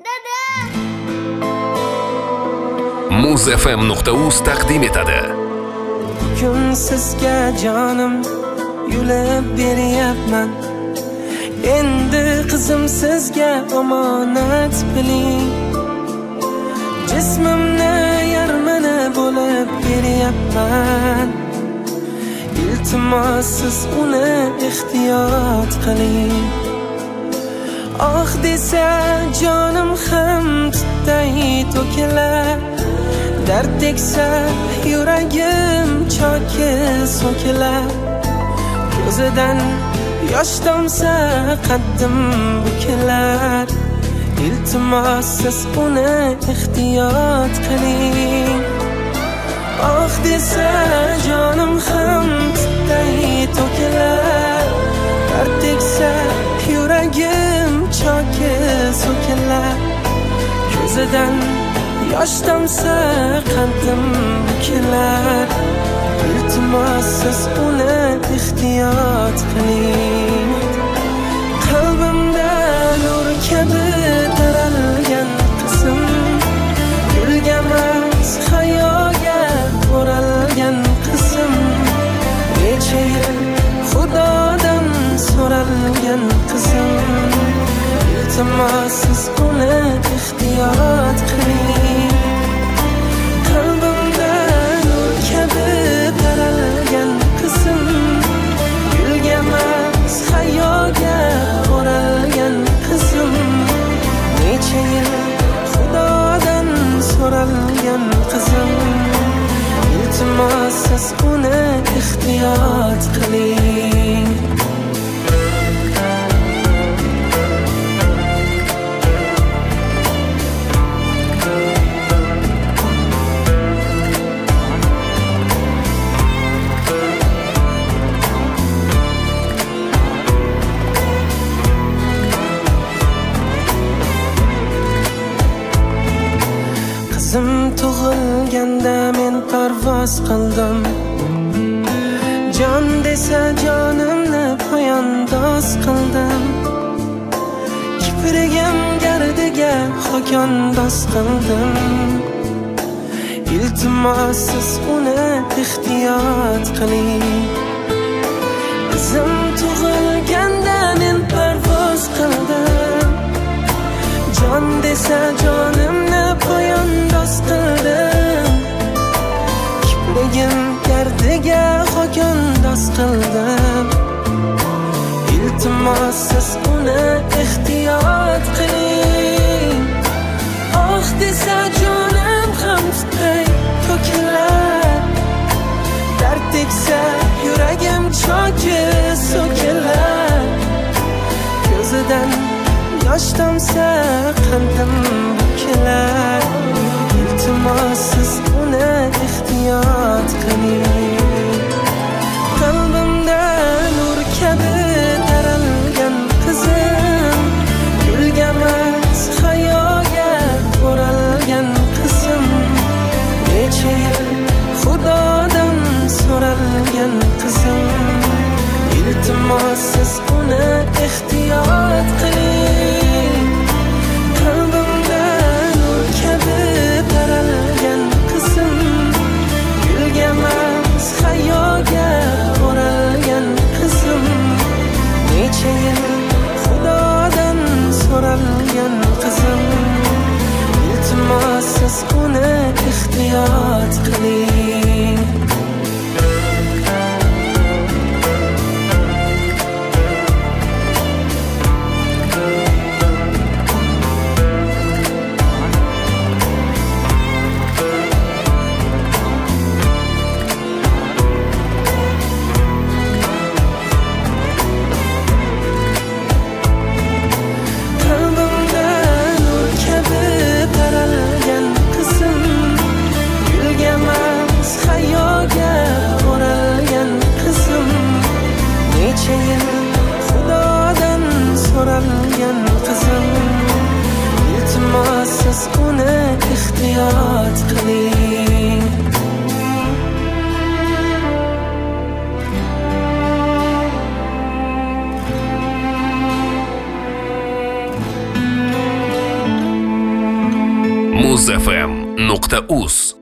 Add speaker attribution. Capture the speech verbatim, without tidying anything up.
Speaker 1: muz f m nuqta uz taqdim etadi.
Speaker 2: Bugun sizga jonim yulib beryapman. Endi qizim sizga omonat biling. Jismimni yarmini bo'lib beryapman. Iltimos siz uni ehtiyot qiling. Oh desa jonim ham tutday to'kilar. Dard teksa yuragim choki so'kilar. Ko'zidan yosh tomsa qaddim bukilar. Iltimos siz uni ehtiyot qiling. Oh desa jonim ham tutday to'kilar. Dard teksa yuragim choki so'kilar. Ko'zidan yosh tomsa qaddim bukilar. Iltimos siz uni ehtiyot qiling. Qalbimda nur kabi taralgan qizim, gulga emas hayoga o'ralgan qizim. Necha yil Xudodan so'ralgan qizim. Iltimos siz uni ehtiyot qiling. Qalbimda nur kabi taralgan qizim, gulga emas hayoga o'ralgan qizim. Necha yil Xudodan so'ralgan qizim. Iltimos siz uni ehtiyot qiling. Qizim tug'ilganda men parvoz qildim. Jon desa jonimni poyandoz qildim. Kiprigim gardiga xokandoz qildim. Iltimos siz uni ehtiyot qiling. Qizim tug'ilganda men parvoz qildim. Jon desa jonimni poyandoz qildim. Kiprigim gardiga xokandoz qildim. Iltimos siz uni ehtiyot qiling. Oh desa jonim ham tutay to'kilar. Dard teksa yuragim choki so'kilar. Ko'zidan yosh tomsa qandim bukilar. Iltimos siz uni ehtiyot qiling. Qalbimda nur kabi taralgan qizim, gulga emas hayoga o'ralgan qizim. Necha yil Xudodan so'ralgan qizim. Iltimos siz uni ehtiyot qiling. Qalbimda nur kabi taralgan qizim, gulga emas hayoga o'ralgan qizim. Necha yil Xudodan so'ralgan qizim. Iltimos siz uni ehtiyot qiling. Necha yil Xudodan so'ralgan qizim. Iltimos siz uni ehtiyot qiling.
Speaker 1: muz f m nuqta uz